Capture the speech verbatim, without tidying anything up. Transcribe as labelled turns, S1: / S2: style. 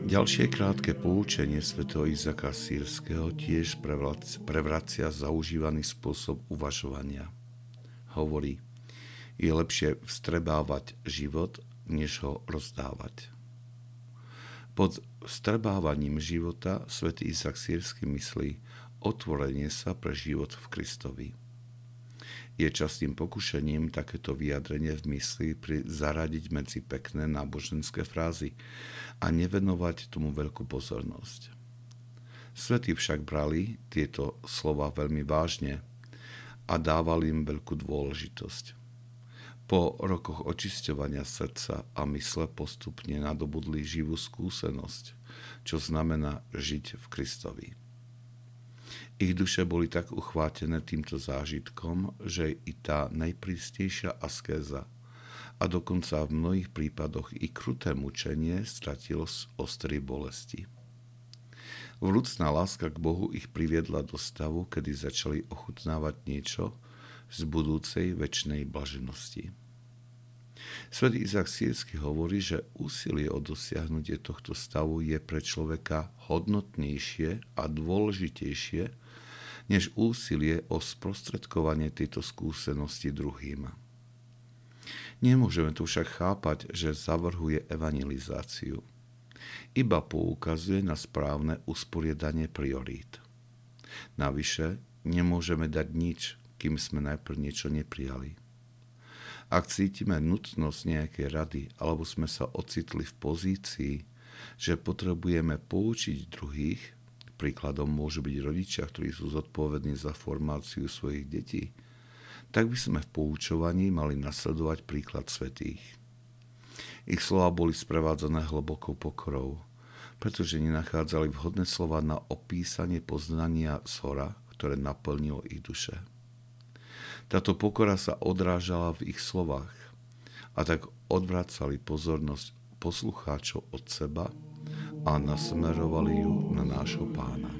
S1: Ďalšie krátke poučenie svätého Izáka Sýrskeho tiež prevracia zaužívaný spôsob uvažovania. Hovorí, je lepšie vstrebávať život, než ho rozdávať. Pod vstrebávaním života svätý Izák Sýrsky myslí otvorenie sa pre život v Kristovi. Je častým pokušením takéto vyjadrenie v mysli pri zaradiť medzi pekné náboženské frázy a nevenovať tomu veľkú pozornosť. Svätí však brali tieto slova veľmi vážne a dávali im veľkú dôležitosť. Po rokoch očisťovania srdca a mysle postupne nadobudli živú skúsenosť, čo znamená žiť v Kristovi. Ich duše boli tak uchvátené týmto zážitkom, že i tá najprísnejšia askéza a dokonca v mnohých prípadoch i kruté mučenie stratilo ostry bolesti. Vrúcna láska k Bohu ich priviedla do stavu, kedy začali ochutnávať niečo z budúcej večnej blaženosti. Svätý Izák Sýrsky hovorí, že úsilie o dosiahnutie tohto stavu je pre človeka hodnotnejšie a dôležitejšie než úsilie o sprostredkovanie tejto skúsenosti druhým. Nemôžeme tu však chápať, že zavrhuje evangelizáciu. Iba poukazuje na správne usporiadanie priorít. Navyše, nemôžeme dať nič, kým sme najprv niečo neprijali. Ak cítime nutnosť nejakej rady, alebo sme sa ocitli v pozícii, že potrebujeme poučiť druhých, príkladom môžu byť rodičia, ktorí sú zodpovední za formáciu svojich detí, tak by sme v poučovaní mali nasledovať príklad svätých. Ich slova boli sprevádzané hlbokou pokorou, pretože nenachádzali vhodné slova na opísanie poznania zhora, ktoré naplnilo ich duše. Táto pokora sa odrážala v ich slovách a tak odvracali pozornosť poslucháčov od seba a nasmerovali ju na nášho Pána.